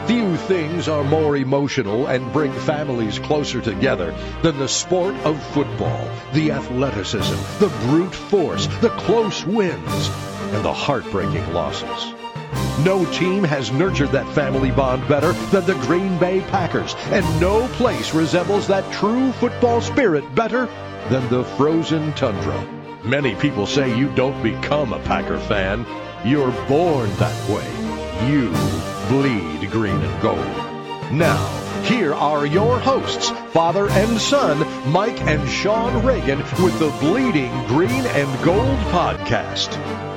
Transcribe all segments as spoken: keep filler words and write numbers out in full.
Few things are more emotional and bring families closer together than the sport of football, the athleticism, the brute force, the close wins, and the heartbreaking losses. No team has nurtured that family bond better than the Green Bay Packers, and no place resembles that true football spirit better than the frozen tundra. Many people say you don't become a Packer fan. You're born that way. You bleed green and gold. Now, here are your hosts, father and son, Mike and Sean Reagan, with the Bleeding Green and Gold podcast.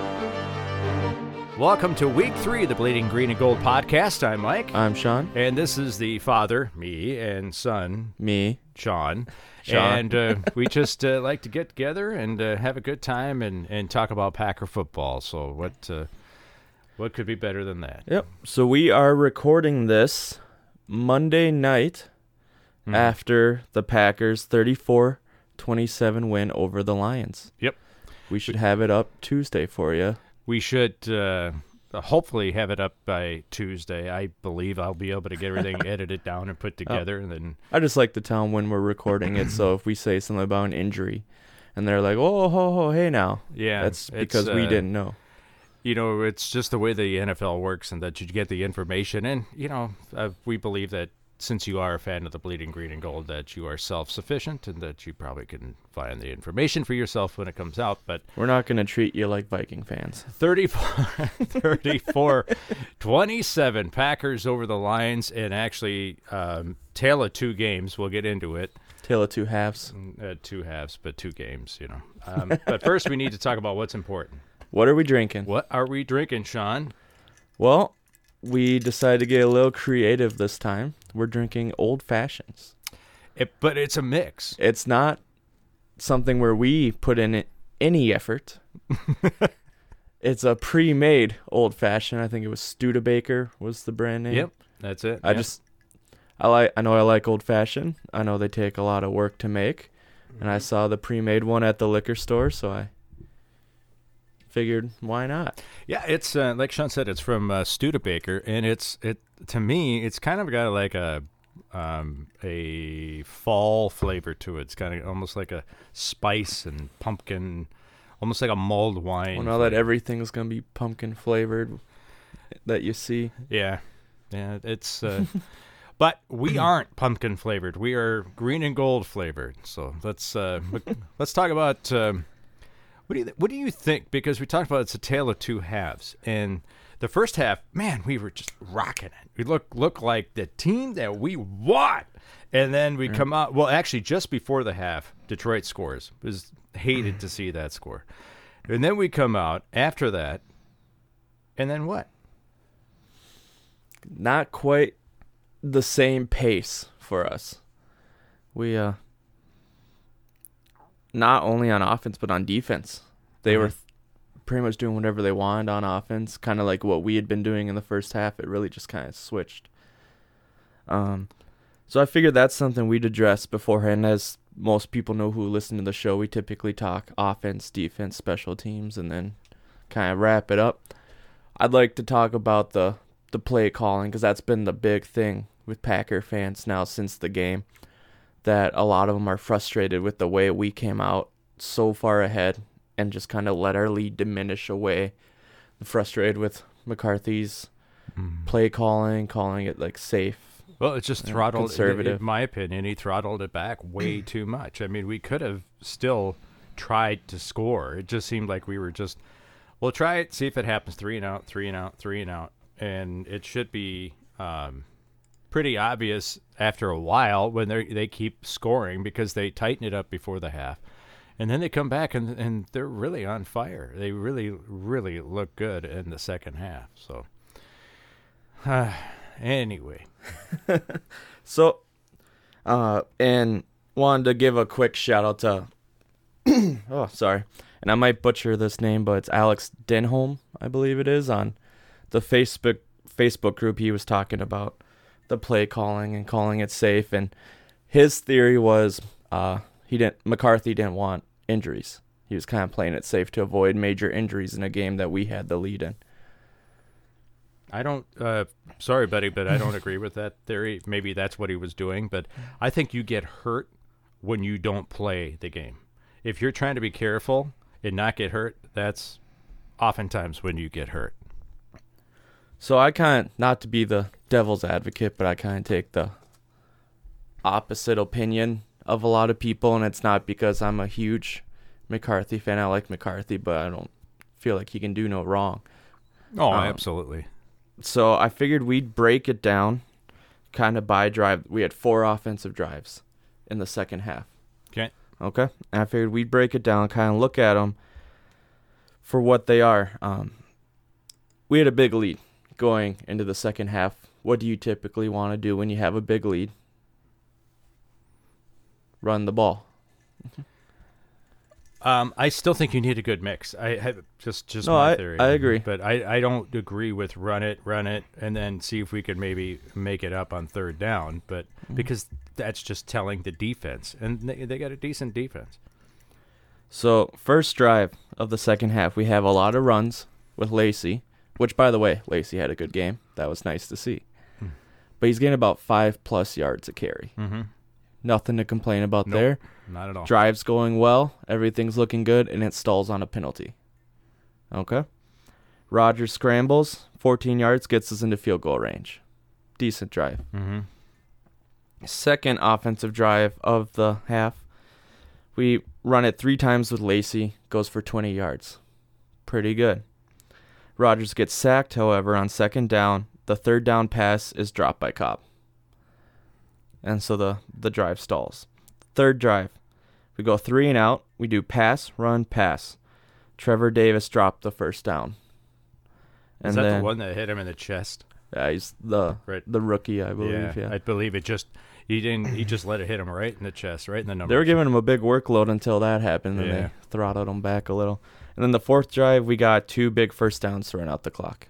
Welcome to week three of the Bleeding Green and Gold podcast. I'm Mike. I'm Sean. And this is the father, me, and son, me, Sean. Sean. And uh, we just uh, like to get together and uh, have a good time and, and talk about Packer football. So what uh, what could be better than that? Yep. So we are recording this Monday night mm-hmm. after the Packers' thirty-four twenty-seven win over the Lions. Yep. We should have it up Tuesday for you. We should uh, hopefully have it up by Tuesday. I believe I'll be able to get everything edited down and put together. Oh. And then I just like to tell them when we're recording it, so if we say something about an injury, and they're like, oh, ho, ho, hey now. Yeah. That's because uh, we didn't know. You know, it's just the way the N F L works and that you get the information. And, you know, uh, we believe that since you are a fan of the Bleeding Green and Gold, that you are self-sufficient and that you probably can find the information for yourself when it comes out. But we're not going to treat you like Viking fans. thirty-four twenty-seven Packers over the Lions, and actually um, tale of two games. We'll get into it. Tale of two halves. Uh, two halves, but two games, you know. Um, but first we need to talk about what's important. What are we drinking? What are we drinking, Sean? Well, we decided to get a little creative this time. We're drinking Old Fashions. It, but it's a mix. It's not something where we put in any effort. It's a pre-made Old Fashioned. I think it was Studebaker was the brand name. Yep, that's it. I yep. just, I like. I know I like Old Fashioned. I know they take a lot of work to make, and I saw the pre-made one at the liquor store, so I figured, why not? Yeah, it's uh, like Sean said, it's from uh, Studebaker, and it's it to me, it's kind of got like a um, a fall flavor to it. It's kind of almost like a spice and pumpkin, almost like a mulled wine. Well, now that everything's gonna be pumpkin flavored, that you see. Yeah, yeah, it's. Uh, but we aren't pumpkin flavored. We are green and gold flavored. So let's uh, let's talk about. Um, What do you What do you think? Because we talked about it's a tale of two halves, and the first half, man, we were just rocking it. We look look like the team that we want, and then we mm. come out. Well, actually, just before the half, Detroit scores. It was hated to see that score, and then we come out after that, and then what? Not quite the same pace for us. We uh. Not only on offense, but on defense. They mm-hmm. were th- pretty much doing whatever they wanted on offense, kind of like what we had been doing in the first half. It really just kind of switched. Um, so I figured that's something we'd address beforehand. As most people know who listen to the show, we typically talk offense, defense, special teams, and then kind of wrap it up. I'd like to talk about the, the play calling, because that's been the big thing with Packer fans now since the game. That a lot of them are frustrated with the way we came out so far ahead and just kind of let our lead diminish away. Frustrated with McCarthy's mm. play calling, calling it like safe. Well, it just throttled, conservative. In my opinion, he throttled it back way too much. I mean, we could have still tried to score. It just seemed like we were just, well, try it, see if it happens. Three and out, three and out, three and out. And it should be um, pretty obvious after a while when they they keep scoring, because they tighten it up before the half, and then they come back and and they're really on fire. They really really look good in the second half. So uh, anyway, so uh, and wanted to give a quick shout out to oh sorry, and I might butcher this name, but it's Alex Denholm, I believe it is, on the Facebook Facebook group. He was talking about the play calling and calling it safe, and his theory was uh, he didn't McCarthy didn't want injuries. He was kind of playing it safe to avoid major injuries in a game that we had the lead in. I don't. Uh, sorry, buddy, but I don't agree with that theory. Maybe that's what he was doing, but I think you get hurt when you don't play the game. If you're trying to be careful and not get hurt, that's oftentimes when you get hurt. So I kind of, not to be the devil's advocate, but I kind of take the opposite opinion of a lot of people, and it's not because I'm a huge McCarthy fan. I like McCarthy, but I don't feel like he can do no wrong. Oh, Um, absolutely. So I figured we'd break it down kind of by drive. We had four offensive drives in the second half. Okay. Okay. And I figured we'd break it down, kind of look at them for what they are. Um, we had a big lead going into the second half. What do you typically want to do when you have a big lead? Run the ball. Um, I still think you need a good mix. I have just just No, my I- theory. I agree. but I, I don't agree with run it, run it, and then see if we could maybe make it up on third down. But because that's just telling the defense, and they, they got a decent defense. So first drive of the second half, we have a lot of runs with Lacey, which, by the way, Lacey had a good game. That was nice to see. Hmm. But he's getting about five plus yards a carry. Mm-hmm. Nothing to complain about Nope. there. Not at all. Drive's going well. Everything's looking good, and it stalls on a penalty. Okay. Rogers scrambles. fourteen yards, gets us into field goal range. Decent drive. Mm-hmm. Second offensive drive of the half. We run it three times with Lacey. Goes for twenty yards. Pretty good. Rogers gets sacked, however, on second down. The third down pass is dropped by Cobb. And so the, the drive stalls. Third drive. We go three and out. We do pass, run, pass. Trevor Davis dropped the first down. Is And that then, the one that hit him in the chest? Yeah, he's the Right. the rookie, I believe. Yeah, I believe it just he didn't he just let it hit him right in the chest, right in the number. They were giving him a big workload until that happened, and Yeah. they throttled him back a little. And then the fourth drive, we got two big first downs to run out the clock.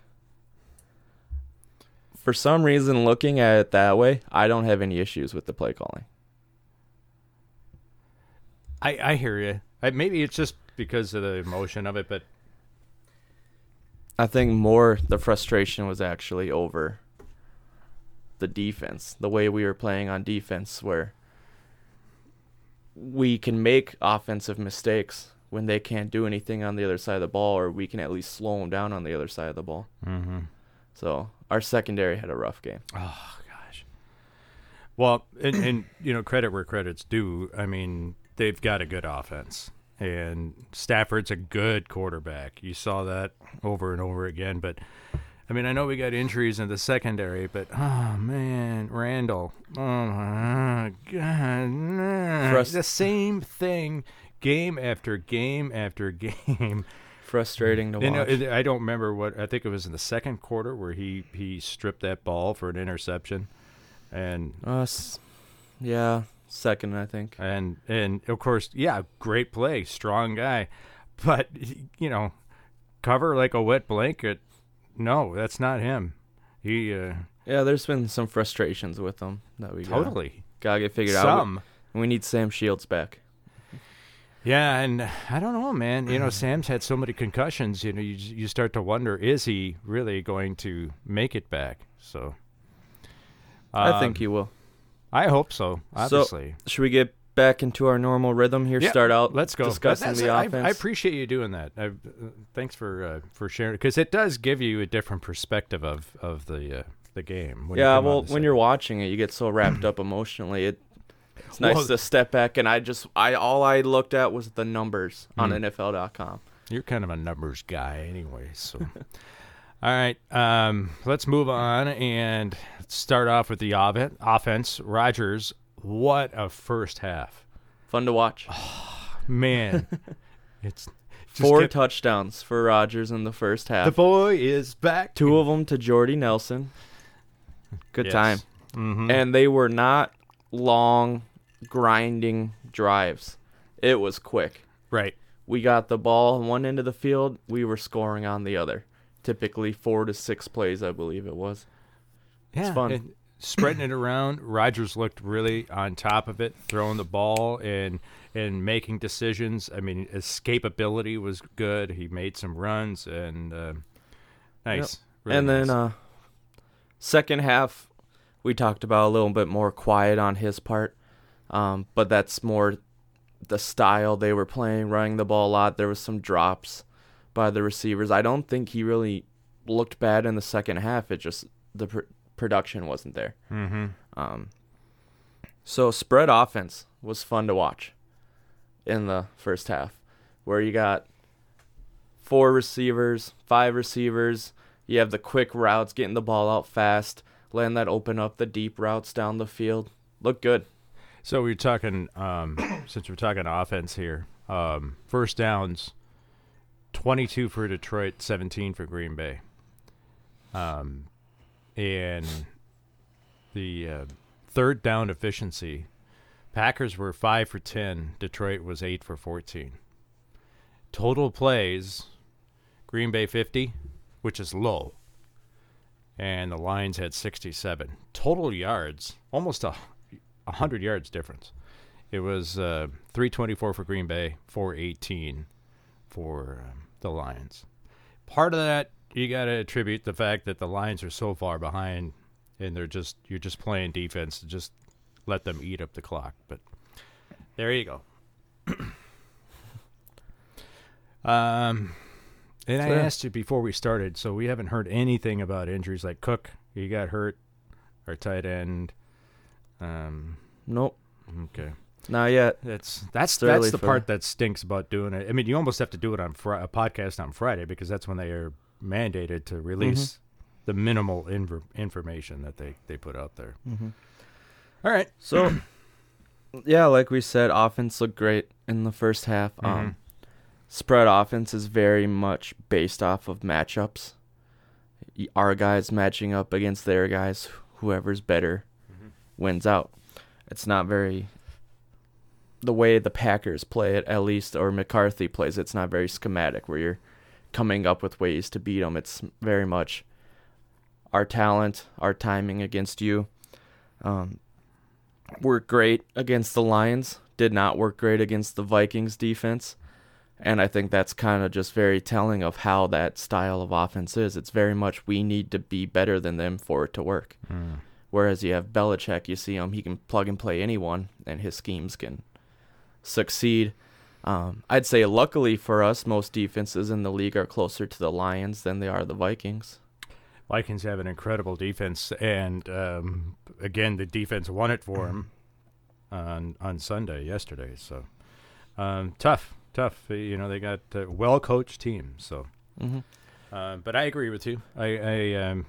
For some reason, looking at it that way, I don't have any issues with the play calling. I I hear you. I, maybe it's just because of the emotion of it, but I think more the frustration was actually over the defense, the way we were playing on defense, where we can make offensive mistakes when they can't do anything on the other side of the ball, or we can at least slow them down on the other side of the ball. mm-hmm. So our secondary had a rough game. Oh gosh. Well, and, and you know, credit where credit's due. I mean, they've got a good offense, and Stafford's a good quarterback. You saw that over and over again. But I mean, I know we got injuries in the secondary, but oh man, Randall, oh my god, nah. Frust- the same thing, game after game after game. Frustrating to You know, watch. it- I don't remember what I think it was in the second quarter where he he stripped that ball for an interception, and Uh, s- yeah, second, I think. and and of course, yeah, great play, strong guy, but you know, cover like a wet blanket. No, that's not him. He uh, Yeah, there's been some frustrations with them that we gotta, totally gotta get figured out. some. We, we need Sam Shields back. Yeah, and I don't know, man. You know, Sam's had so many concussions. You know, you you start to wonder, is he really going to make it back? So, I think um, he will. I hope so. Obviously. So, should we get back into our normal rhythm here? Yeah, Start out Let's go. discussing That's- the I, offense. I appreciate you doing that. I, uh, thanks for uh, for sharing, because it does give you a different perspective of of the uh, the game. When you yeah, come on well, the when set. you're watching it, you get so wrapped up emotionally. It it's nice Well- to step back, and I just I all I looked at was the numbers on Mm. N F L dot com. You're kind of a numbers guy, anyway. So, all right, um, let's move on and start off with the off- offense. Rodgers, what a first half, Fun to watch. man! It's just Four get- touchdowns for Rodgers in the first half. the boy is back. Two of them to Jordy Nelson. Good Yes. time. Mm-hmm. And they were not long, grinding drives. It was quick. right. We got the ball on one end of the field. We were scoring on the other. Typically four to six plays, I believe it was. Yeah, It's fun. and spreading it around. Rodgers looked really on top of it, throwing the ball and and making decisions. I mean, escapability was good. He made some runs and uh, nice. Really and then nice. uh, Second half, we talked about a little bit more quiet on his part, um, but that's more the style they were playing, running the ball a lot. There was some drops by the receivers. I don't think he really looked bad in the second half. It just the pr- production wasn't there. Mm-hmm. Um, so spread offense was fun to watch in the first half, where you got four receivers, five receivers. You have the quick routes, getting the ball out fast, letting that open up the deep routes down the field. Look good. So we're talking, um, since we're talking offense here, um, first downs, twenty-two for Detroit, seventeen for Green Bay. Um, and the uh, third down efficiency, Packers were five for ten, Detroit was eight for fourteen. Total plays, Green Bay fifty, which is low, and the Lions had sixty-seven. Total yards, almost a one hundred yards difference. It was uh, three twenty-four for Green Bay, four eighteen for um, the Lions. Part of that, you got to attribute the fact that the Lions are so far behind, and they're just you're just playing defense to just let them eat up the clock. But there you go. um, and I So, yeah. asked you before we started, so we haven't heard anything about injuries like Cook. He got hurt, our tight end. Um, Nope, okay. not yet. That's that's It's early that's the for- part that stinks about doing it. I mean, you almost have to do it on fri- a podcast on Friday because that's when they are mandated to release the minimal inver- information that they, they put out there. Mm-hmm. All right. So, yeah, like we said, offense looked great in the first half. Mhm. Um, spread offense is very much based off of matchups. Y- Our guys matching up against their guys, whoever's better wins out. It's not very the way the Packers play it, at least, or McCarthy plays it. It's not very schematic where you're coming up with ways to beat them. It's very much our talent, our timing against you. Um, worked great against the Lions. Did not work great against the Vikings defense. And I think that's kind of just very telling of how that style of offense is. It's very much we need to be better than them for it to work. Mm. Whereas you have Belichick, you see him, he can plug and play anyone, and his schemes can succeed. Um, I'd say luckily for us, most defenses in the league are closer to the Lions than they are the Vikings. Vikings have an incredible defense, and um, again, the defense won it for them on on Sunday yesterday. So um, tough, tough. You know, they got a well-coached team. So, Mm-hmm. uh, but I agree with you. I, I um,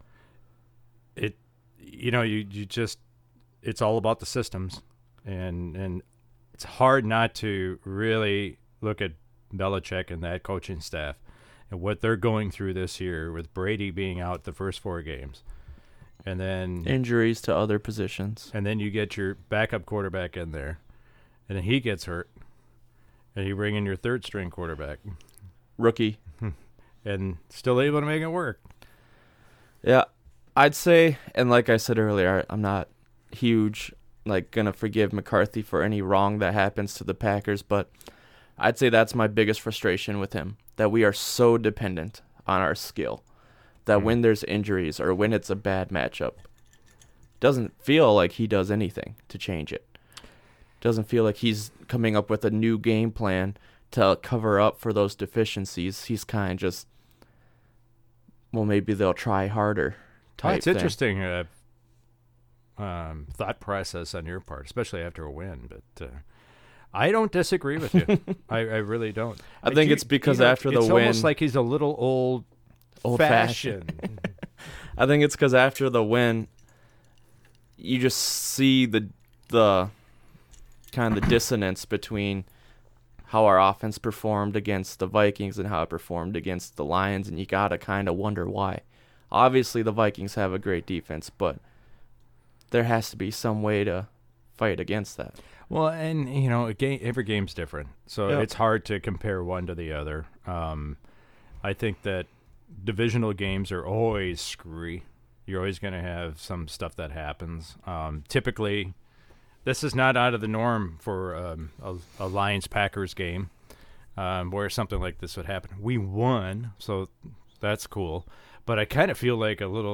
it, you know, you you just it's all about the systems, and and it's hard not to really look at Belichick and that coaching staff and what they're going through this year with Brady being out the first four games. And then Injuries to other positions. and then you get your backup quarterback in there, and then he gets hurt, and you bring in your third string quarterback, Rookie. and still able to make it work. Yeah, I'd say, and like I said earlier, I'm not huge, like, gonna forgive McCarthy for any wrong that happens to the Packers, but I'd say that's my biggest frustration with him, that we are so dependent on our skill, that Mhm. when there's injuries or when it's a bad matchup, doesn't feel like he does anything to change it. Doesn't feel like he's coming up with a new game plan to cover up for those deficiencies. He's kind of just, well, maybe they'll try harder. Oh, Type it's thing. interesting uh, um, thought process on your part, especially after a win. But uh, I don't disagree with you. I, I really don't. I Like, think you- it's because you know, after the it's win, almost like he's a little old, old-fashioned. fashioned. I think it's because after the win, you just see the the kind of the dissonance between how our offense performed against the Vikings and how it performed against the Lions, and you gotta kind of wonder why. Obviously, the Vikings have a great defense, but there has to be some way to fight against that. Well, and you know, a game, every game's different, so Yeah. it's hard to compare one to the other. Um, I think that divisional games are always screwy. You're always going to have some stuff that happens. Um, typically, this is not out of the norm for um, a, a Lions-Packers game um, where something like this would happen. We won, so that's cool. But I kind of feel like a little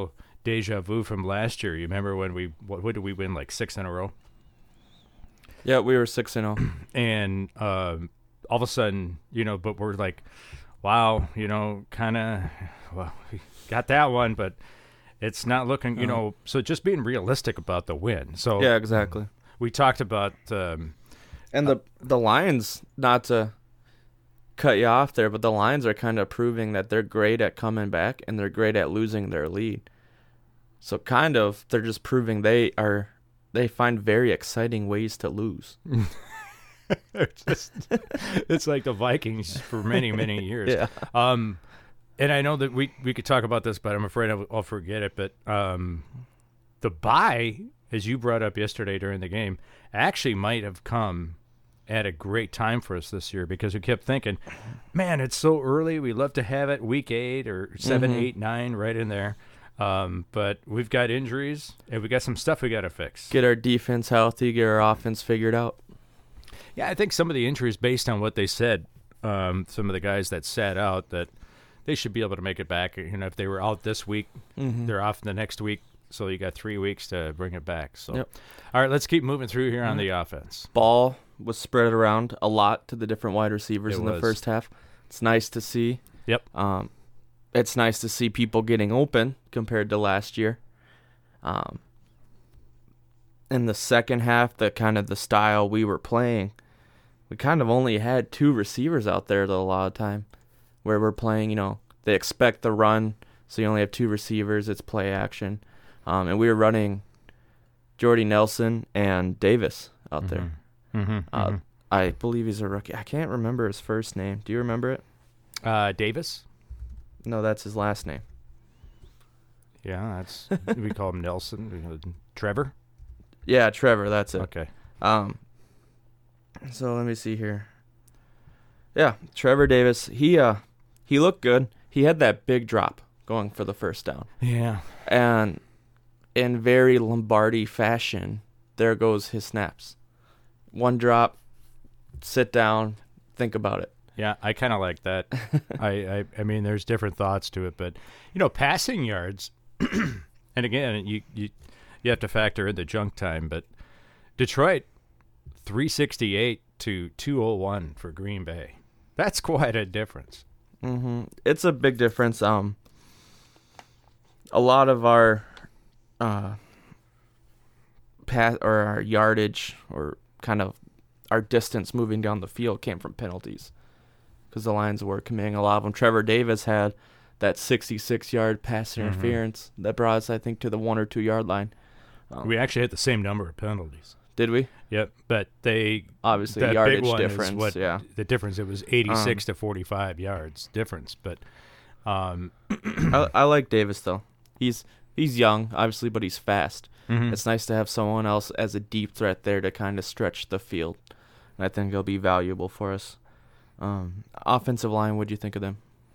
deja vu from last year. You remember when we what, what did we win, like six in a row? Yeah, we were six and zero. And um, all of a sudden, you know, but we're like, wow, you know, kind of, well, we got that one, but it's not looking, you Uh-huh. know, so just being realistic about the win. So Yeah, exactly. we talked about, um, And the the Lions, not to cut you off there, but the Lions are kind of proving that they're great at coming back and they're great at losing their lead. So kind of they're just proving they are they find very exciting ways to lose. it's, just, it's like the Vikings for many, many years. Yeah. Um, and I know that we, we could talk about this, but I'm afraid I'll, I'll forget it. But um, the bye, as you brought up yesterday during the game, actually might have come at a great time for us this year because we kept thinking, man, it's so early. We'd love to have it week eight or seven, Mhm. eight, nine, right in there. Um, but we've got injuries and we got some stuff we got to fix. Get our defense healthy, get our offense figured out. Yeah, I think some of the injuries, based on what they said, um, some of the guys that sat out, that they should be able to make it back. You know, if they were out this week, Mhm. they're off the next week. So you got three weeks to bring it back. So, Yep. all right, let's keep moving through here on the offense. Ball was spread around a lot to the different wide receivers It in the was. first half. It's nice to see. Yep. Um, it's nice to see people getting open compared to last year. Um, in the second half, the kind of the style we were playing, we kind of only had two receivers out there the, a lot of time, where we're playing. You know, they expect the run, so you only have two receivers. It's play action, um, and we were running Jordy Nelson and Davis out there. Mm-hmm. Uh, I believe he's a rookie. I can't remember his first name. Do you remember it? Uh, Davis? No, that's his last name. Yeah, that's we call him Nelson. Uh, Trevor? Yeah, Trevor, that's it. Okay. Um, so let me see here. Yeah, Trevor Davis. He uh, he looked good. He had that big drop going for the first down, Yeah. and in very Lombardi fashion, there goes his snaps. One drop, sit down, think about it. Yeah, I kind of like that. I, I I mean, there's different thoughts to it, but you know, passing yards, and again, you you you have to factor in the junk time. But Detroit, three sixty-eight to two oh one for Green Bay. That's quite a difference. Mm-hmm. It's a big difference. Um, a lot of our uh, pass or our yardage or kind of our distance moving down the field came from penalties because the Lions were committing a lot of them. Trevor Davis had that sixty-six yard pass Mhm. interference that brought us, I think, to the one or two yard line. Um, We actually had the same number of penalties. did we? Yep, but they Obviously, that yardage big one difference. is what Yeah. the difference. It was eighty-six Um, to forty-five yards difference, but um, I, I like Davis though. He's he's young, obviously, but he's fast. mhm. It's nice to have someone else as a deep threat there to kind of stretch the field. And I think it'll be valuable for us. Um, offensive line, what do you think of them?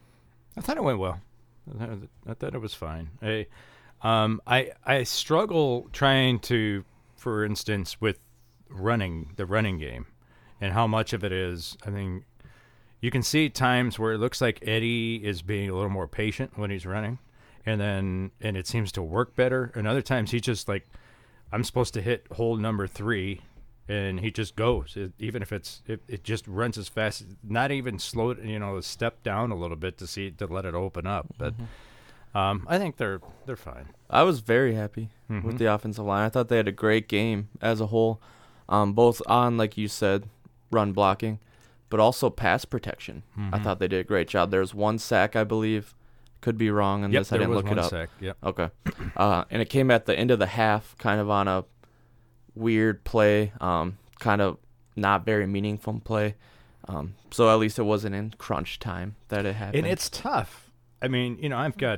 I thought it went well. I thought, I thought it was fine. I, um, I, I struggle trying to, for instance, with running the running game, and how much of it is. I mean, you can see times where it looks like Eddie is being a little more patient when he's running, and then and it seems to work better. And other times he's just like, I'm supposed to hit hole number three. And he just goes, it, even if it's it, it just runs as fast, not even slow, you know, step down a little bit to see to let it open up. But um, I think they're they're fine. I was very happy Mhm. with the offensive line. I thought they had a great game as a whole, um, both on, like you said, run blocking, but also pass protection. I Mhm. thought they did a great job. There was one sack, I believe. Could be wrong on Yep, this. I there didn't was look it one up. sack. Yep. Okay. Uh, and it came at the end of the half, kind of on a weird play, um, kind of not very meaningful play. Um, so at least it wasn't in crunch time that it happened. And it's tough. I mean, you know, I've got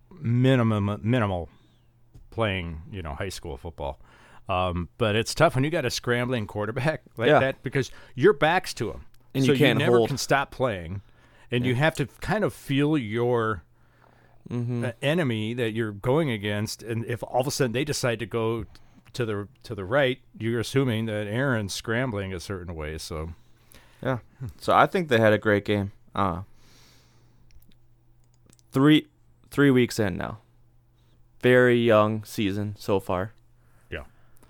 minimum minimal playing, you know, high school football. Um, but it's tough when you got a scrambling quarterback like Yeah. that because your back's to him. And so you can't never hold. can stop playing. And Yeah. you have to kind of feel your hmm uh, enemy that you're going against, and if all of a sudden they decide to go to the to the right, you're assuming that Aaron's scrambling a certain way. So Yeah. So I think they had a great game. Uh, three three weeks in now. very young season so far. Yeah.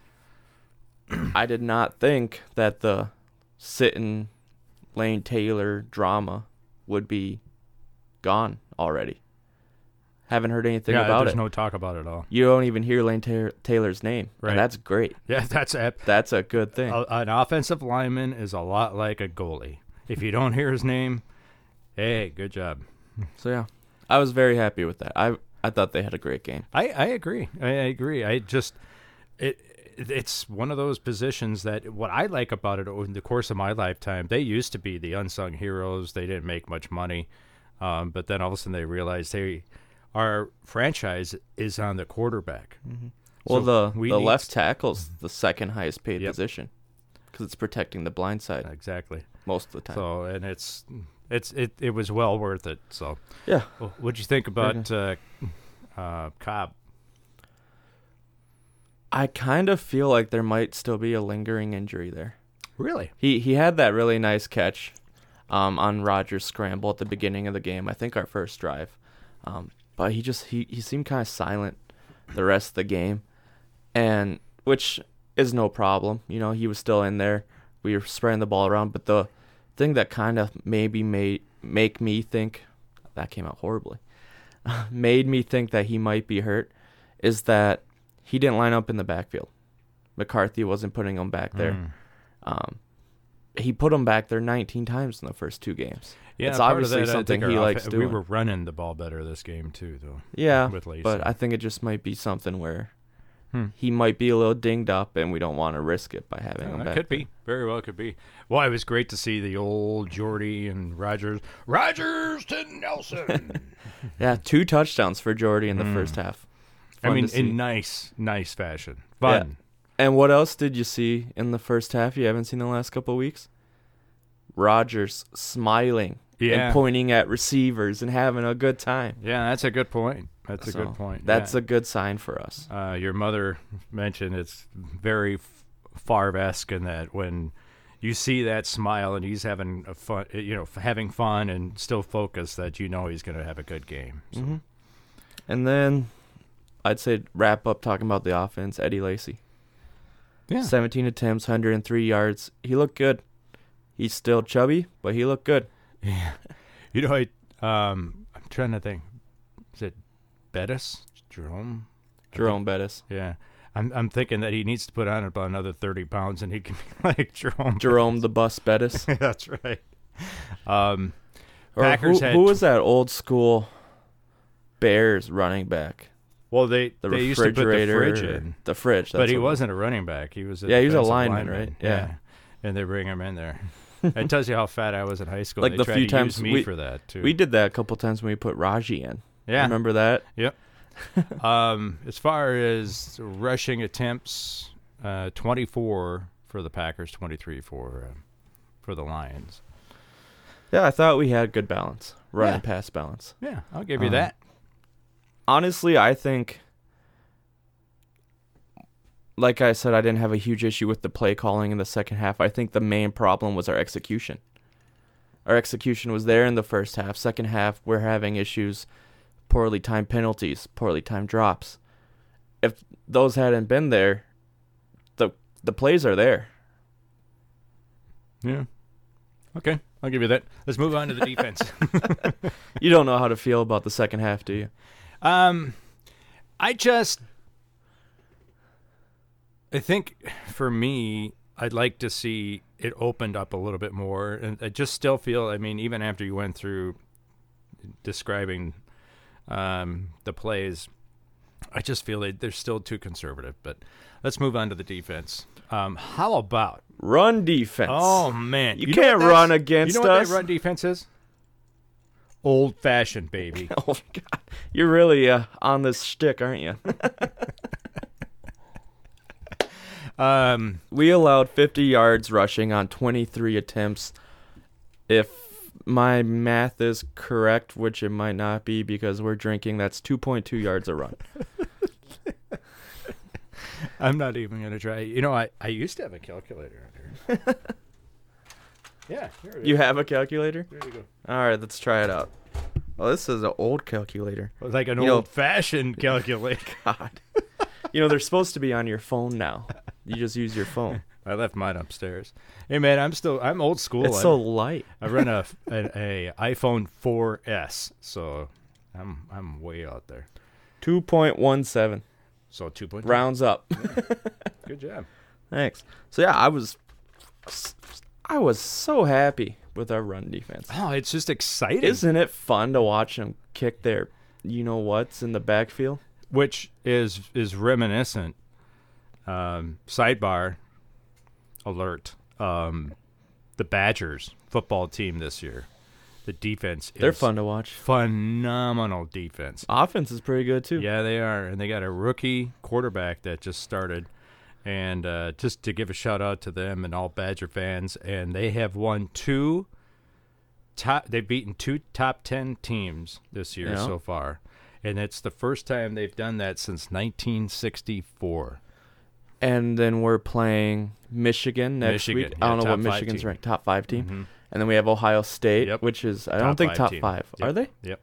I did not think that the Sitton Lane Taylor drama would be gone already. Haven't heard anything yeah, about there's it. no talk about it at all. You don't even hear Lane Ta- Taylor's name. Right. And that's great. Yeah, that's ep- That's a good thing. a, an offensive lineman is a lot like a goalie. If you don't hear his name, hey, good job. So yeah, I was very happy with that. I I thought they had a great game. I, I agree. I, I agree. I just it it's one of those positions that what I like about it over the course of my lifetime, they used to be the unsung heroes. They didn't make much money, um, but then all of a sudden they realized, hey, our franchise is on the quarterback. Mm-hmm. Well, So the we the need- left tackle's the second highest paid Yep. position because it's protecting the blind side Exactly. most of the time. So and it's it's it, it was well worth it. So yeah, well, what'd you think about uh, uh, Cobb? I kind of feel like there might still be a lingering injury there. Really? He he had that really nice catch um, on Rodgers' scramble at the beginning of the game. I think our first drive, um, but he just he, he seemed kind of silent the rest of the game, and which is no problem. You know, he was still in there. We were spreading the ball around, but the thing that kind of maybe made make me think that came out horribly, made me think that he might be hurt, is that he didn't line up in the backfield. McCarthy wasn't putting him back there. Mm. Um, he put him back there nineteen times in the first two games. Yeah, it's part of obviously that, I something think he our likes off- doing. We were running the ball better this game too, though. Yeah, with Lacey. but I think it just might be something where Hmm. he might be a little dinged up, and we don't want to risk it by having Yeah, him that back could there. be. Very well could be. Well, it was great to see the old Jordy and Rogers. Rogers to Nelson. Yeah, two touchdowns for Jordy in the Mm. first half. I Fun mean, to see. in nice, nice fashion. Fun. And what else did you see in the first half you haven't seen the last couple of weeks? Rogers smiling Yeah. and pointing at receivers and having a good time. Yeah, that's a good point. That's a So, good point. That's yeah. a good sign for us. Uh, your mother mentioned it's very f- Favre-esque in that when you see that smile and he's having a fun, you know, f- having fun and still focused, that you know he's going to have a good game. So. hmm And then I'd say wrap up talking about the offense. Eddie Lacy, Yeah. seventeen attempts, one hundred three yards. He looked good. He's still chubby, but he looked good. Yeah. You know, I, um, I'm trying to think. Is it Bettis? Jerome? Jerome Bettis. Yeah. I'm I'm thinking that he needs to put on about another thirty pounds and he can be like Jerome. Jerome the Bus Bettis. That's right. Um, Or Packers who, had who was that old school Bears running back? well, they, The they used to put the refrigerator. fridge in. The fridge. But that's he what it was. wasn't a running back. He was a Yeah, he was a defensive lineman, right? Yeah. And they bring him in there. It tells you how fat I was in high school. Like they the tried few to times use me we- for that too. We did that a couple times when we put Raji in. yeah. Remember that? Um, as far as rushing attempts, uh, twenty-four for the Packers, twenty-three for uh, for the Lions. Yeah, I thought we had good balance. Run Yeah. and pass balance. Yeah, I'll give you Um, that. Honestly, I think, like I said, I didn't have a huge issue with the play calling in the second half. I think the main problem was our execution. Our execution was there in the first half. Second half, we're having issues, poorly timed penalties, poorly timed drops. If those hadn't been there, the the plays are there. Yeah. Okay, I'll give you that. Let's move on to the defense. You don't know how to feel about the second half, do you? Um, I just, I think for me, I'd like to see it opened up a little bit more, and I just still feel. I mean, even after you went through describing um, the plays, I just feel that they're still too conservative. But let's move on to the defense. Um, how about? Run defense. Oh man, You know can't what that's- run against You know what us. that run defense is? Old fashioned, baby. Oh God, you're really uh, on this shtick, aren't you? Um, We allowed fifty yards rushing on twenty-three attempts. If my math is correct, which it might not be because we're drinking, that's two point two yards a run. I'm not even going to try. You know, I, I used to have a calculator on here. Yeah, here it is. You have a calculator? There you go. All right, let's try it out. Oh, this is an old calculator. Like an You know- old-fashioned calculator. God. You know, they're supposed to be on your phone now. You just use your phone. I left mine upstairs. Hey, man, I'm still I'm old school. It's I, so light. I run a, a, a iPhone four S, so I'm I'm way out there. two point one seven. So two point Rounds up. Good job. Thanks. So yeah, I was I was so happy with our run defense. Oh, it's just exciting. Isn't it fun to watch them kick their you know what's in the backfield? Which is is reminiscent. Um, sidebar alert. Um, the Badgers football team this year. The defense is They're fun to watch. phenomenal defense. Offense is pretty good too. Yeah, they are. And they got a rookie quarterback that just started. And uh, just to give a shout out to them and all Badger fans. And they have won two top, they've beaten two top ten teams this year Yeah. so far. And it's the first time they've done that since nineteen sixty-four. And then we're playing Michigan next Michigan, week. yeah, I don't know top what five Michigan's team. ranked, top five team. Mhm. And then we have Ohio State, Yep. which is I Top don't think five top team. five. Yep. Are they? Yep.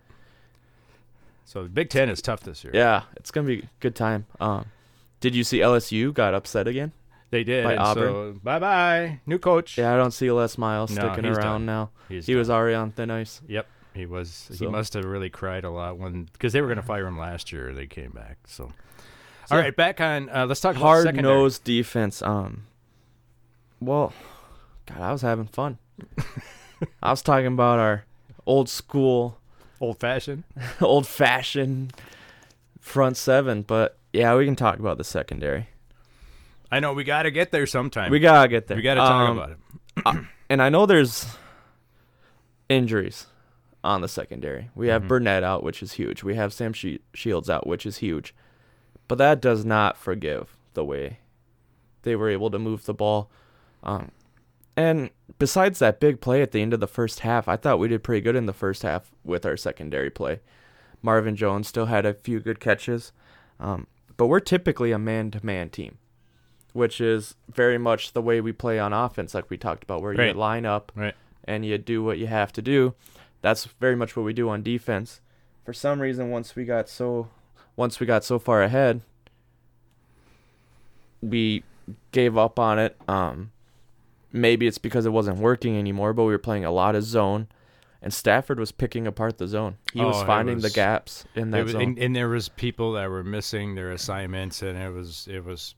So the Big Ten is tough this year. Yeah, it's gonna be a good time. Um, did you see L S U got upset again? They did. By and Auburn. So bye-bye. New coach. Yeah, I don't see Les Miles No, sticking he's around done. now. He's he was done. already on thin ice. Yep. He was. He So- must have really cried a lot when because they were going to fire him last year. They came back. So, So- all right, back on. Uh, let's talk about Hard secondary. nosed defense. Um, well, God, I was having fun. I was talking about our old school, Old fashioned. old fashioned front seven, but yeah, we can talk about the secondary. I know we got to get there sometime. We gotta get there. We got to talk Um, about it. I- and I know there's injuries on the secondary. We have Mhm. Burnett out, which is huge. We have Sam Shi Shields out, which is huge. But that does not forgive the way they were able to move the ball. Um, and besides that big play at the end of the first half, I thought we did pretty good in the first half with our secondary play. Marvin Jones still had a few good catches. Um, but we're typically a man-to-man team, which is very much the way we play on offense, like we talked about, where Right. you line up Right. and you do what you have to do. That's very much what we do on defense. For some reason, once we got so, once we got so far ahead, we gave up on it. Um, maybe it's because it wasn't working anymore, but we were playing a lot of zone, and Stafford was picking apart the zone. He Oh, was it finding the was- gaps in that It was, zone. and, and there was people that were missing their assignments, and it was it was.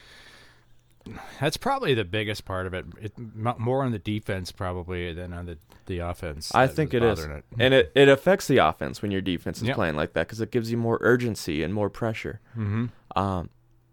That's probably the biggest part of it. it m- more on the defense probably than on the the offense. I that think was it is. bothering it. And it, it affects the offense when your defense is Yep. playing like that because it gives you more urgency and more pressure. Mm-hmm. Um,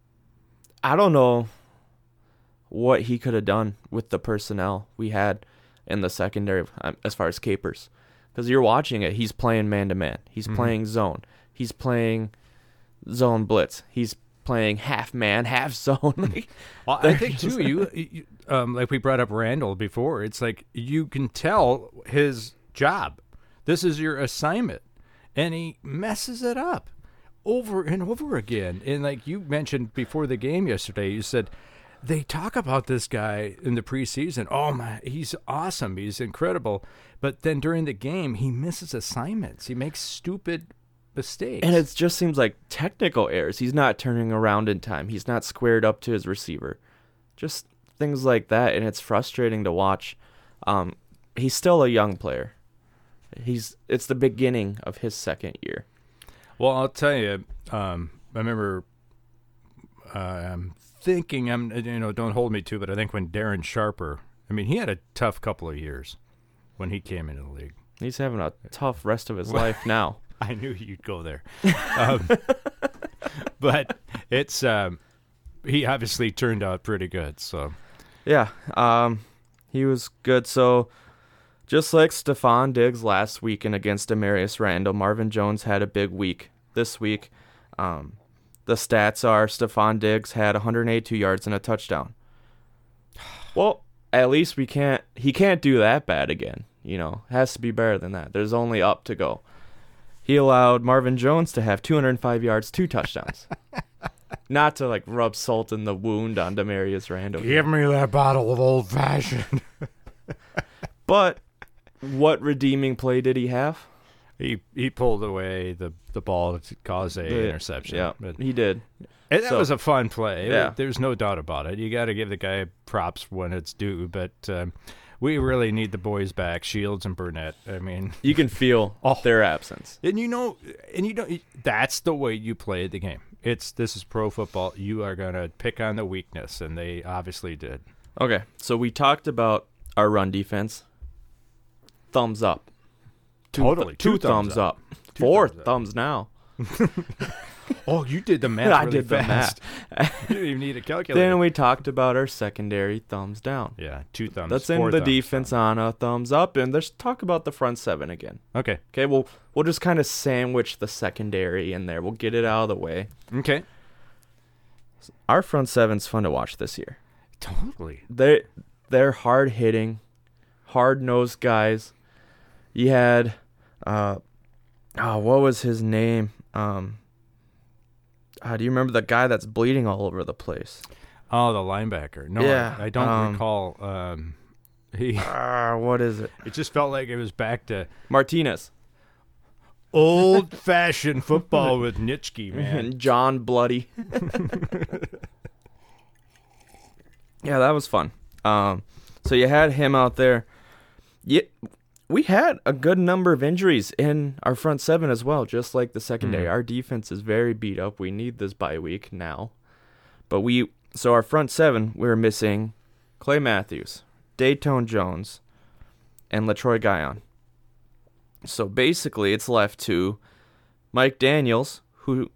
I don't know what he could have done with the personnel we had in the secondary um, as far as Capers. Because you're watching it, he's playing man-to-man. He's Mhm. playing zone. He's playing zone blitz. He's playing half man, half zone. Like, Well, I think too. You, you um, like we brought up Randall before. It's like you can tell his job. This is your assignment, and he messes it up over and over again. And like you mentioned before the game yesterday, you said they talk about this guy in the preseason. Oh my, he's awesome. He's incredible. But then during the game, he misses assignments. He makes stupid mistakes. and it just seems like technical errors. He's not turning around in time. He's not squared up to his receiver. Just things like that, and it's frustrating to watch. Um, he's still a young player. He's it's the beginning of his second year. Well, I'll tell you. Um, I remember. Uh, I'm thinking. I'm. You know, don't hold me to, but I think when Darren Sharper. I mean, he had a tough couple of years when he came into the league. He's having a tough rest of his life now. I knew you'd go there. um, but it's. Um, he obviously turned out pretty good. So. Yeah, um, he was good. So, just like Stephon Diggs last week and against Demarius Randall, Marvin Jones had a big week this week. Um, the stats are Stephon Diggs had one hundred eighty-two yards and a touchdown. Well, at least we can't. He can't do that bad again. You know, has to be better than that. There's only up to go. He allowed Marvin Jones to have two hundred five yards, two touchdowns. Not to like rub salt in the wound on Demarius Randall. Give me that bottle of old fashioned. But what redeeming play did he have? he he pulled away the, the ball to cause a The- interception. Yeah, But, he did. and that so- was a fun play. Yeah. There's no doubt about it. You got to give the guy props when it's due, but um, we really need the boys back, Shields and Burnett. I mean, You can feel Oh. their absence. and you know, and you know, that's the way you play the game. It's this is pro football. You are gonna pick on the weakness, and they obviously did. Okay, so we talked about our run defense. Thumbs up. Two, Totally. Two, Two thumbs thumbs up. Two Four thumbs up. thumbs now. Oh, you did the math. I really did the fast. math. You didn't even need a calculator. Then we talked about our secondary. Thumbs down. yeah, two thumbs. Let's four end the thumbs defense down. on a thumbs up, and let's talk about the front seven again. Okay. Okay, we'll we'll just kind of sandwich the secondary in there. We'll get it out of the way. Okay. Our front seven's fun to watch this year. Totally. They they're hard hitting, hard nosed guys. You had, uh, oh, what was his name? Um, ah, do you remember the guy that's bleeding all over the place? Oh, the linebacker. No, Yeah, I, I don't um, recall. Um, he. Ah, what is it? It just felt like it was back to Martinez old-fashioned football with Nitschke, man. and John Bloody. Yeah, that was fun. Um, so you had him out there. Yeah, we had a good number of injuries in our front seven as well, just like the secondary. Mhm. Our defense is very beat up. We need this bye week now. But we so our front seven, we were missing Clay Matthews, Dayton Jones, and Latroy Guion. So basically it's left to Mike Daniels, who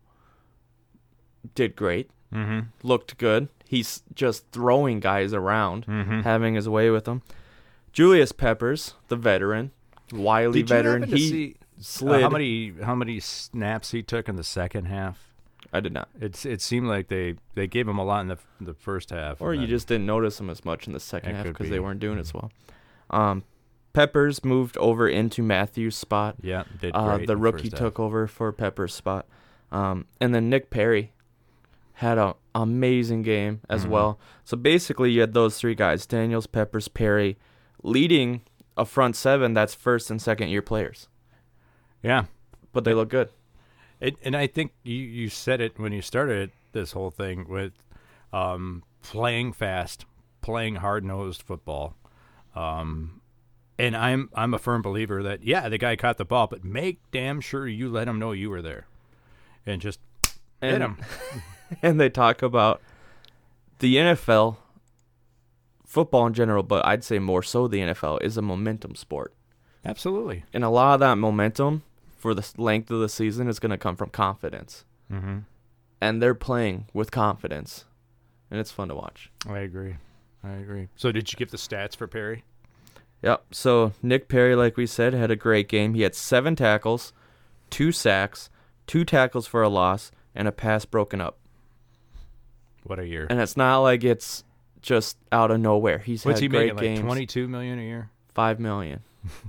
did great, Mm-hmm. looked good. He's just throwing guys around, Mm-hmm. having his way with them. Julius Peppers, the veteran, wily Did you veteran, happen to he see, uh, slid. how many how many snaps he took in the second half? I did not. It's it seemed like they, they gave him a lot in the the first half. Or and you then- just didn't notice him as much in the second It half could because be. they weren't doing as well. Um, Peppers moved over into Matthews' spot. yeah did Uh, great the in rookie first half. took over for Peppers' spot. Um, and then Nick Perry had an amazing game as Mhm. well. So basically, you had those three guys, Daniels, Peppers, Perry, leading a front seven that's first and second year players. Yeah. But they look good. It, and I think you, you said it when you started this whole thing with um, playing fast, playing hard-nosed football. Um, and I'm I'm a firm believer that, yeah, the guy caught the ball, but make damn sure you let him know you were there. And just hit And, him. and they talk about the N F L, football in general, but I'd say more so the N F L, is a momentum sport. Absolutely. And a lot of that momentum for the length of the season is going to come from confidence. Mm-hmm. And they're playing with confidence. And it's fun to watch. I agree. I agree. So did you give the stats for Perry? Yep. So Nick Perry, like we said, had a great game. He had seven tackles, two sacks, two tackles for a loss, and a pass broken up. What a year. And it's not like it's just out of nowhere. He's What's had he great making, like games. twenty-two million dollars a year? Five million.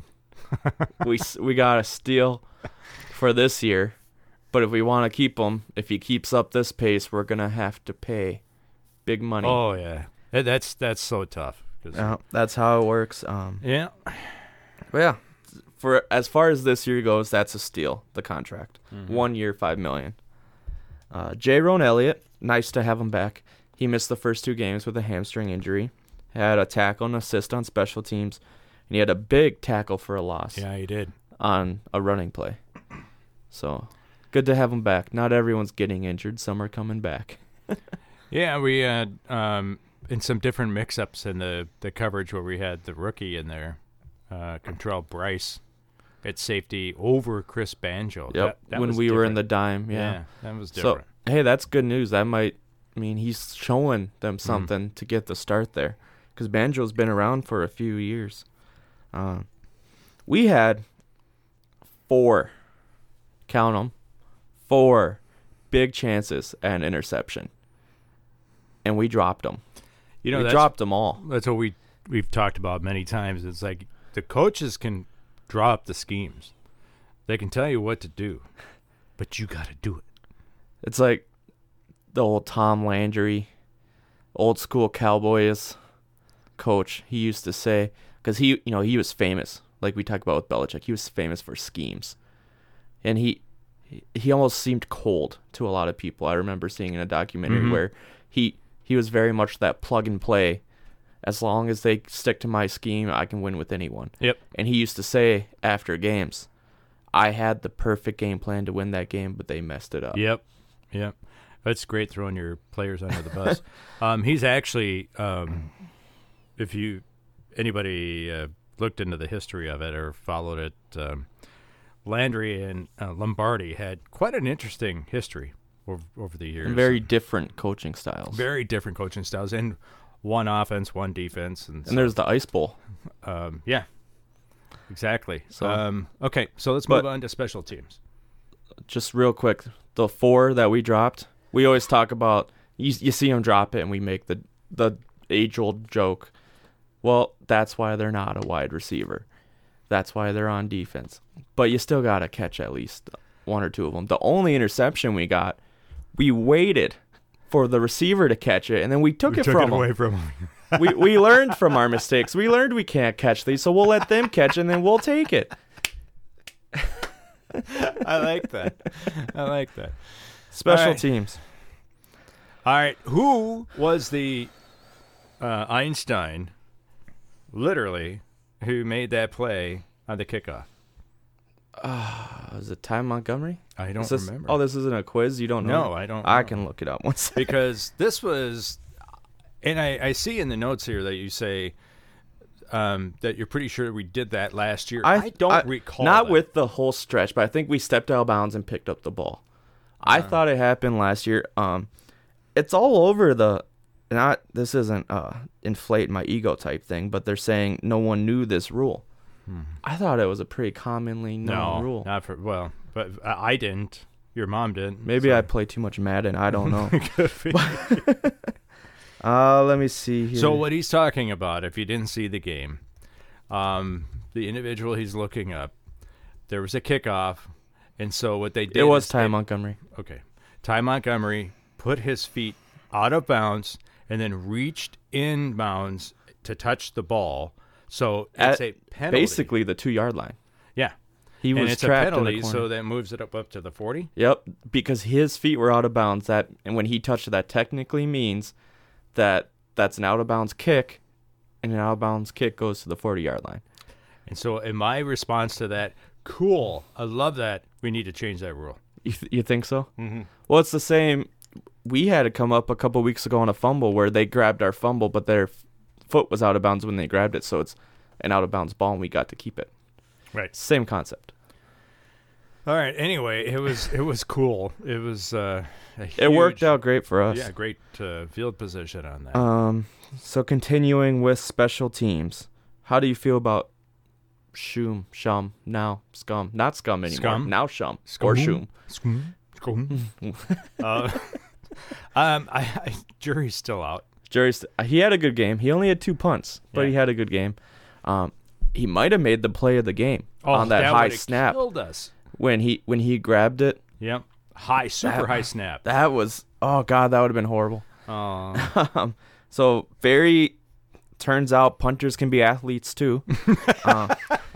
we s- we got a steal for this year, but if we want to keep him, if he keeps up this pace, we're gonna have to pay big money. Oh, yeah. That- That's that's so tough. 'Cause- Yeah, that's how it works. Um, yeah. but yeah, for as far as this year goes, that's a steal. The contract, Mhm. one year, five million. Uh, Jaron Elliott, nice to have him back. He missed the first two games with a hamstring injury. Had a tackle and assist on special teams, and he had a big tackle for a loss Yeah, he did. on a running play. So, good to have him back. Not everyone's getting injured. Some are coming back. Yeah, we had um, in some different mix-ups in the, the coverage where we had the rookie in there, uh, Contrell Bryce, at safety over Chris Banjo. Yep. That- that when was we were in the different. dime, yeah. yeah, that was So, different. hey, that's good news. That might mean he's showing Mm-hmm. them something to get the start there. Because Banjo's been around for a few years. Um, we had four, count them, four big chances at an interception. And we dropped them. you know, we that's, dropped them all. that's what we, we've talked about many times. It's like the coaches can draw up the schemes. They can tell you what to do, but you got to do it. It's like the old Tom Landry, old school Cowboys coach. He used to say, because he, you know, he was famous. Like we talked about with Belichick, he was famous for schemes. and he he almost seemed cold to a lot of people. I remember seeing in a documentary Mhm. where he he was very much that plug and play. As long as they stick to my scheme, I can win with anyone. Yep. And he used to say after games, I had the perfect game plan to win that game, but they messed it up. Yep. Yep. That's great throwing your players under the bus. um, he's actually, um, if you anybody uh, looked into the history of it or followed it, um, Landry and uh, Lombardi had quite an interesting history over, over the years. And very different coaching styles. Very different coaching styles, and one offense, one defense, and, and there's the Ice Bowl. um, yeah, exactly. So- um, okay, so let's But- move on to special teams. Just real quick, the four that we dropped, we always talk about, you, you see them drop it, and we make the, the age-old joke, well, that's why they're not a wide receiver. That's why they're on defense. But you still got to catch at least one or two of them. The only interception we got, we waited for the receiver to catch it, and then we took We it took from it away them. from him. we, we learned from our mistakes. We learned we can't catch these, so we'll let them catch it, and then we'll take it. I like that. I like that. Special All right. teams. All right, who was the uh, Einstein, literally, who made that play on the kickoff? Uh, is it Ty Montgomery? I don't Is this- remember. Oh, this isn't a quiz? You don't know? No, I don't I know. can look it up one second. Because this was, and I, I see in the notes here that you say um, that you're pretty sure we did that last year. I, don't recall. Not that. with the whole stretch, but I think we stepped out of bounds and picked up the ball. I thought it happened last year. Um, it's all over the. Not this isn't uh inflate my ego type thing, but they're saying no one knew this rule. Hmm. I thought it was a pretty commonly known no rule. not for well, but I I didn't. Your mom didn't. Maybe so. I play too much Madden. I don't know. Could be. uh, let me see here. So what he's talking about, if you didn't see the game, um, the individual he's looking up, there was a kickoff, and so what they did It was is Ty they- Montgomery. Okay, Ty Montgomery put his feet out of bounds and then reached in bounds to touch the ball. So it's At a penalty. Basically the two yard line. yeah. He and was it's a trapped in penalty, the corner. so that moves it up up to the forty. Yep, because his feet were out of bounds. That and when he touched it, that technically means that that's an out of bounds kick, and an out of bounds kick goes to the forty yard line. And so, in my response to that, cool, I love that. We need to change that rule. You th- you think so? Mm-hmm. Well, it's the same. We had it come up a couple weeks ago on a fumble where they grabbed our fumble, but their f- foot was out of bounds when they grabbed it, so it's an out of bounds ball, and we got to keep it. Right. Same concept. All right. Anyway, it was it was cool. It was. Uh, a huge, It worked out great for us. Yeah, great uh, field position on that. Um. So continuing with special teams, how do you feel about Shum, Shum, now Scum, not Scum anymore, Scum? now Shum or Shum? Scum. Scum. uh, um, I, I jury's still out. Jerry's he had a good game. He only had two punts, but Yeah. he had a good game. Um, he might have made the play of the game Oh, on that, high would've snap Killed us. when he when he grabbed it. Yep. High, super That- high snap. That was oh god, that would have been horrible. Oh. um, so very turns out punters can be athletes too. uh,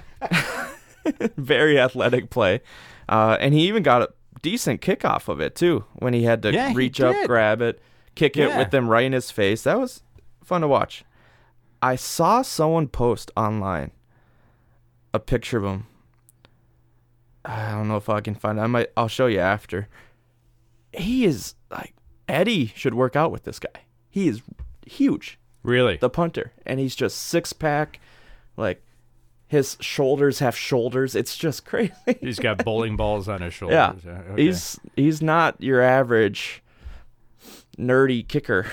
very athletic play, uh, and he even got a decent kick off of it too when he had to Yeah, he reach up, did. grab it, kick it Yeah. with them right in his face. That was fun to watch. I saw someone post online a picture of him. I don't know if I can find it. I might. I'll show you after. He is like Eddie should work out with this guy. He is huge, Really? the punter, and he's just six pack. Like his shoulders have shoulders. It's just crazy. He's got bowling balls on his shoulders. Yeah, okay. he's he's not your average nerdy kicker.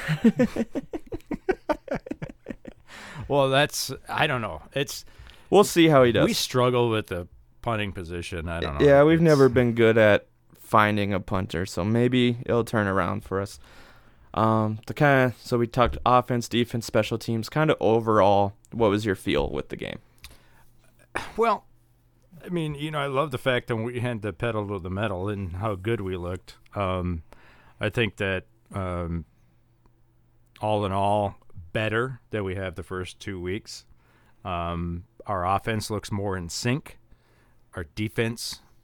Well, that's I don't know. It's We'll see how he does. we struggle with the punting position. I don't know. Yeah, we've It's- never been good at finding a punter, so maybe it'll turn around for us. Um, the kind of so we talked offense, defense, special teams. Kind of overall, what was your feel with the game? Well, I mean, you know, I love the fact that we had the pedal to the metal and how good we looked. Um, I think that um, all in all, better that we have the first two weeks. Um, our offense looks more in sync. Our defense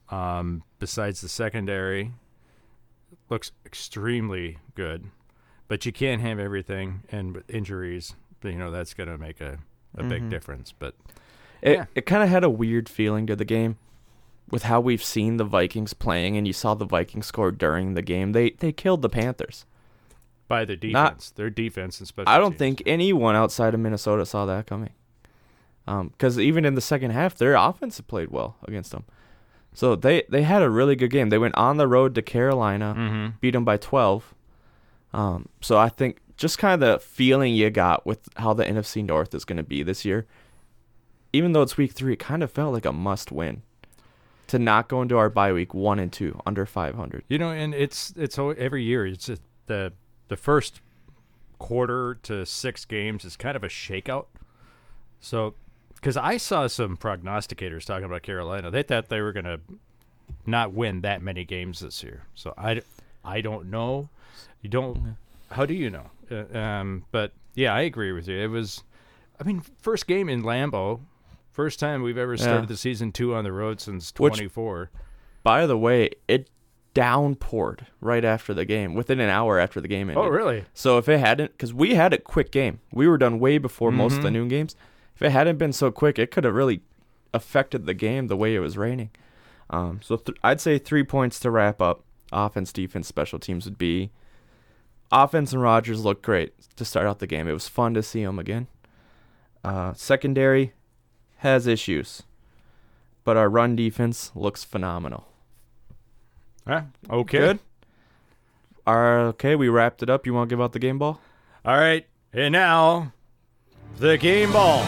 Um, besides the secondary, looks extremely good, but you can't have everything, and with injuries, you know, that's going to make a, a Mhm. big difference. But It yeah. it kind of had a weird feeling to the game with how we've seen the Vikings playing, and you saw the Vikings score during the game. They they killed the Panthers. by the defense, Not- their defense and special I don't teams. think anyone outside of Minnesota saw that coming. Because even in the second half, their offense played well against them. So they, they had a really good game. They went on the road to Carolina, Mm-hmm. beat them by twelve. Um, so I think just kind of the feeling you got with how the N F C North is going to be this year, even though it's week three, it kind of felt like a must win to not go into our bye week one and two under five hundred. You know, and it's it's al- every year. It's just the the first quarter to six games is kind of a shakeout. So, because I saw some prognosticators talking about Carolina, they thought they were going to not win that many games this year. So I, d- I don't know. You don't. How do you know? Uh, um, but yeah, I agree with you. It was, I mean, first game in Lambeau, first time we've ever started Yeah. the season two on the road since Which- twenty-four. By the way, it downpoured right after the game, within an hour after the game ended. Oh, really? So if it hadn't, because we had a quick game, we were done way before most of the Mhm. noon games. If it hadn't been so quick, it could have really affected the game the way it was raining. Um, so th- I'd say three points to wrap up. Offense, defense, special teams would be. Offense and Rodgers looked great to start out the game. It was fun to see them again. Uh, secondary has issues, but our run defense looks phenomenal. Huh? Okay. Good. Our, okay, we wrapped it up. You want to give out the game ball? All right, and now the game ball.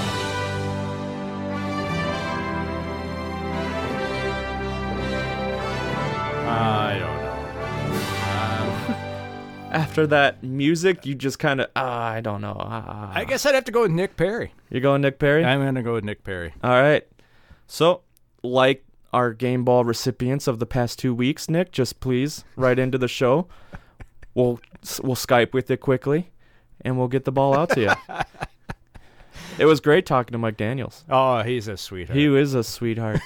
I don't know. Um, After that music, you just kind of, ah, I don't know. Ah. I guess I'd have to go with Nick Perry. You're going Nick Perry? I'm going to go with Nick Perry. All right. So, like our game ball recipients of the past two weeks, Nick, just please write into the show. We'll we'll Skype with you quickly, and we'll get the ball out to you. It was great talking to Mike Daniels. Oh, he's a sweetheart. He is a sweetheart.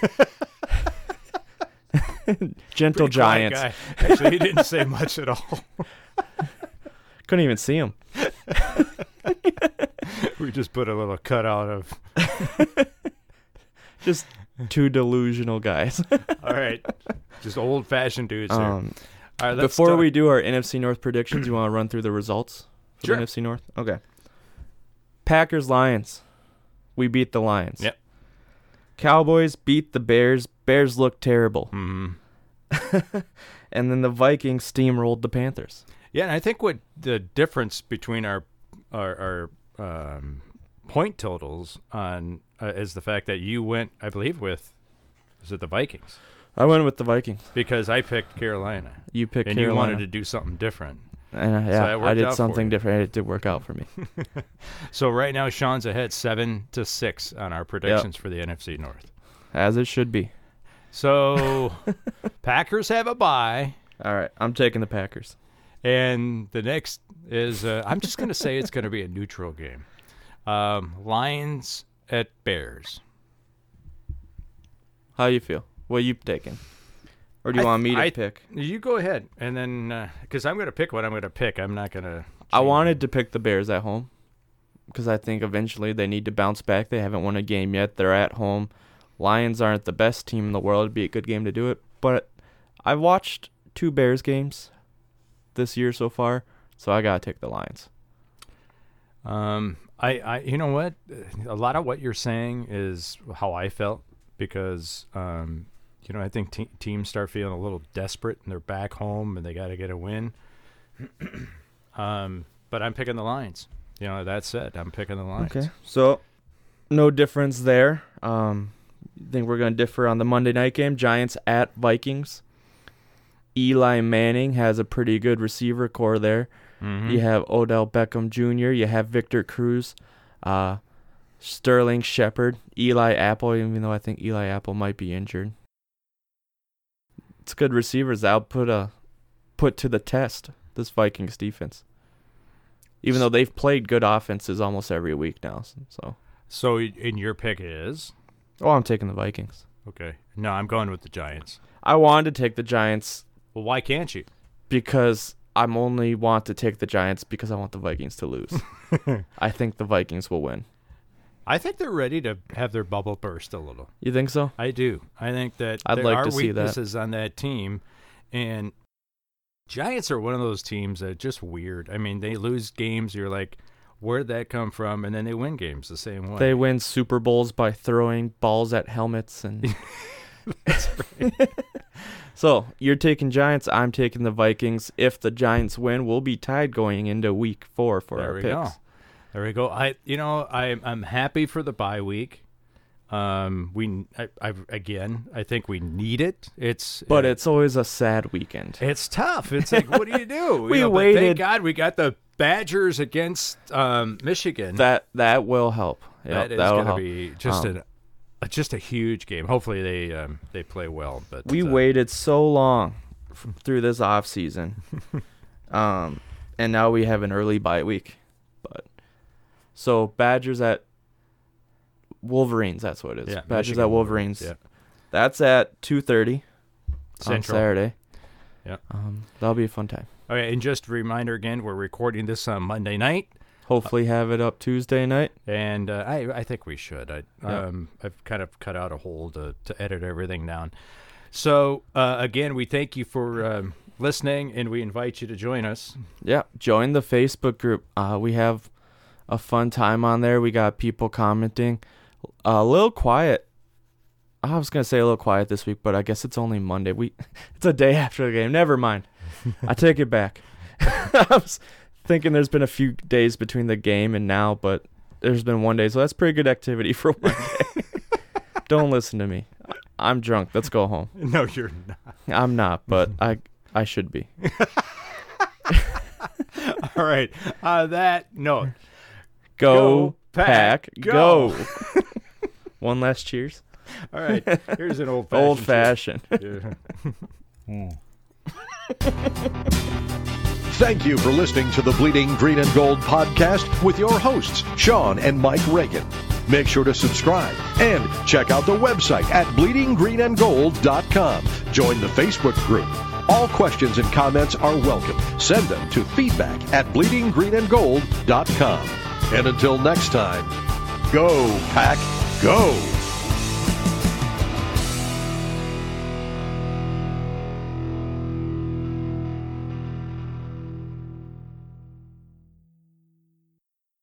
Gentle Pretty quiet Giants. guy. Actually, he didn't say much at all. Couldn't even see him. We just put a little cutout of. Just two delusional guys. All right, just old-fashioned dudes here. Um, All right, let's Before talk- we do our N F C North predictions, you want to run through the results for Sure. the N F C North? Okay. Packers, Lions. We beat the Lions. Yep. Cowboys beat the Bears. Bears looked terrible. Mhm. And then the Vikings steamrolled the Panthers. Yeah, and I think what the difference between our our, our um, point totals on uh, is the fact that you went, I believe, with is it the Vikings? I went with the Vikings. Because I picked Carolina, You picked and Carolina. you wanted to do something different. And, uh, So yeah, that worked I did out for something you. different. It did work out for me. So right now, Sean's ahead seven to six on our predictions for the N F C North. As it should be. So Packers have a bye, All right. I'm taking the Packers. and the next is uh, I'm just going to say it's going to be a neutral game. Um, Lions at Bears. How you feel? What are you taking? Or do you I- want me to I- pick? You go ahead, and then because I'm going to pick what I'm going to pick, I'm not going to. I wanted to pick the Bears at home because I think eventually they need to bounce back. They haven't won a game yet. They're at home. Lions aren't the best team in the world. It'd be a good game to do it. But I've watched two Bears games this year so far, so I got to take the Lions. Um, I, I, you know what? A lot of what you're saying is how I felt because, um, you know, I think te- teams start feeling a little desperate and they're back home and they got to get a win. um, but I'm picking the Lions. You know, that's it. I'm picking the Lions. Okay. So no difference there. Um, I think we're going to differ on the Monday night game. Giants at Vikings. Eli Manning has a pretty good receiver core there. Mhm. You have Odell Beckham Junior You have Victor Cruz, uh, Sterling Shepard, Eli Apple, even though I think Eli Apple might be injured. It's good receivers. I'll put a put to the test this Vikings defense. Even though they've played good offenses almost every week now. So, So, in your pick is oh, I'm taking the Vikings. okay. No, I'm going with the Giants. I wanted to take the Giants. Well, why can't you? Because I'm only want to take the Giants because I want the Vikings to lose. I think the Vikings will win. I think they're ready to have their bubble burst a little. You think so? I do. I think that I'd there like are to see that. weaknesses on that team, and Giants are one of those teams that are just weird. I mean, they lose games. You're like, where'd that come from? And then they win games the same way. They win Super Bowls by throwing balls at helmets. And That's right. So you're taking Giants. I'm taking the Vikings. If the Giants win, we'll be tied going into week four for there our we picks. go. There we go. I, you know, I, I'm happy for the bye week. Um, we, I, I, again, I think we need it. It's, But uh, it's always a sad weekend. it's tough. It's like, what do you do? We you know, but waited- Thank God we got the Badgers against um, Michigan. That that will help. Yep, that is that'll going to help. be just Um, an, a, just a huge game. Hopefully they, um, they play well. But We uh, waited so long f- through this off season, um, and now we have an early bye week. But so Badgers at Wolverines. That's what it is. Yeah, Badgers Michigan at Wolverines. Yeah. That's at two thirty on Central. Saturday. Yeah. Um, that'll be a fun time. Okay, and just a reminder again, we're recording this on Monday night. Hopefully, have it up Tuesday night. And uh, I, I think we should. I, Yeah. um, I've kind of cut out a hole to, to edit everything down. So, uh, again, we thank you for um, listening, and we invite you to join us. Yeah, join the Facebook group. Uh, we have a fun time on there. We got people commenting. A little quiet. I was gonna say a little quiet this week, but I guess it's only Monday. We, it's a day after the game. Never mind. I take it back. I was thinking there's been a few days between the game and now, but there's been one day, so that's pretty good activity for one day. Don't listen to me. I'm drunk. Let's go home. No, you're not. I'm not, but I I should be. All right. Uh, that note. Go, Go, Pack, pack, go. go. One last cheers. All right. Here's an old fashioned. Old fashioned. Yeah. Thank you for listening to the Bleeding Green and Gold podcast with your hosts, Sean and Mike Reagan. Make sure to subscribe and check out the website at bleeding green and gold dot com. Join the Facebook group. All questions and comments are welcome. Send them to feedback at bleeding green and gold dot com. And until next time, go, Pack, go!